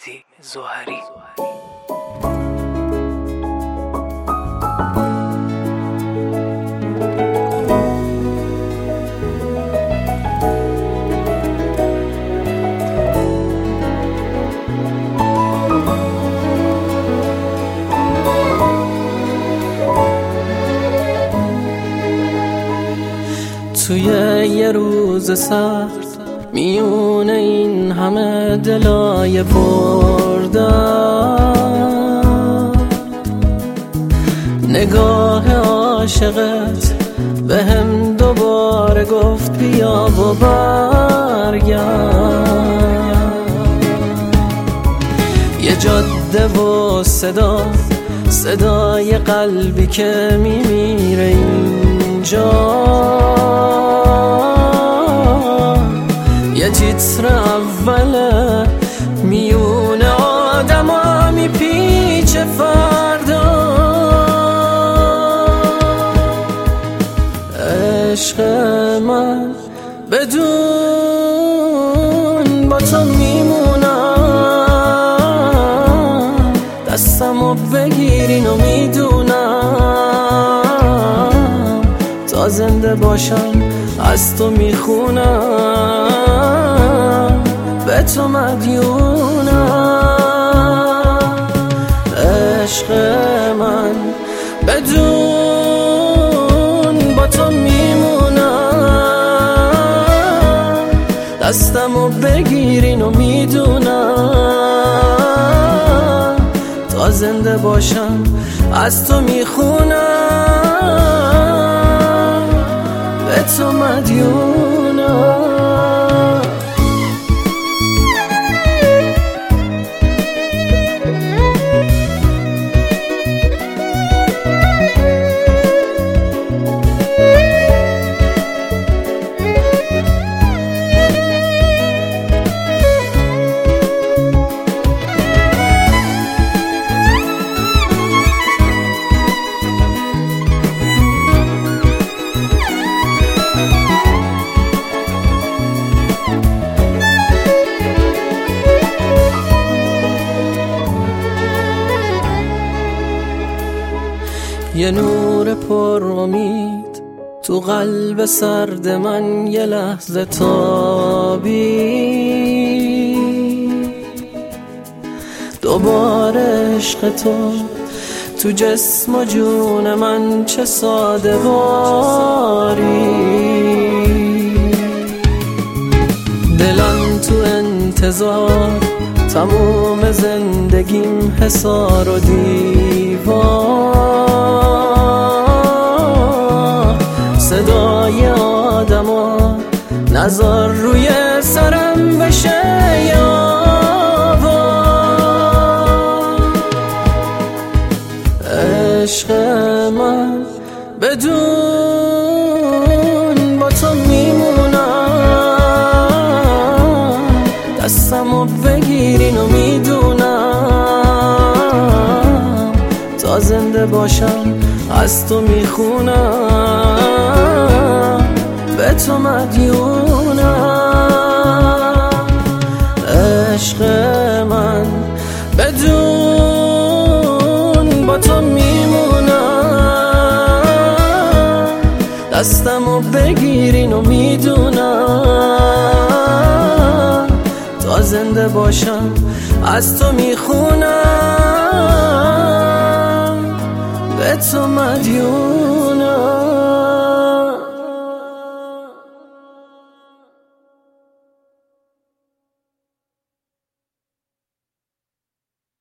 مهدی زهری. توی یه روز سخت میونه این همه دلای پردر، نگاه عاشقت به هم دوباره گفت بیا و برگرد. یه جاده و صدای قلبی که میمیره اینجا، یه تیتر اوله میون آدم ها میپیچه فردا. عشق من بدون با تو میمونم، دستمو بگیرین و میدونم تا زنده باشم از تو میخونم، به تو مدیونم. عشق من بدون با تو میمونم، دستمو بگیرین و میدونم تا زنده باشم از تو میخونم، به تو مدیونم. یه نور پر امید تو قلب سرد من یه لحظه تابی، دوباره عشق تو جسم و جون من چه ساده واری. دلم تو انتظار تموم زندگیم حصار و دیوار، صدای آدما نظر روی سرم بشه یاوار. عشق من بدون با تو میمونم، دستمو بگیرین و میدونم تا زنده باشم از تو میخونم، به تو مدیونم. عشق من بدون با تو میمونم، دستمو بگیرین و میدونم تا زنده باشم از تو میخونم، به تو مدیونم.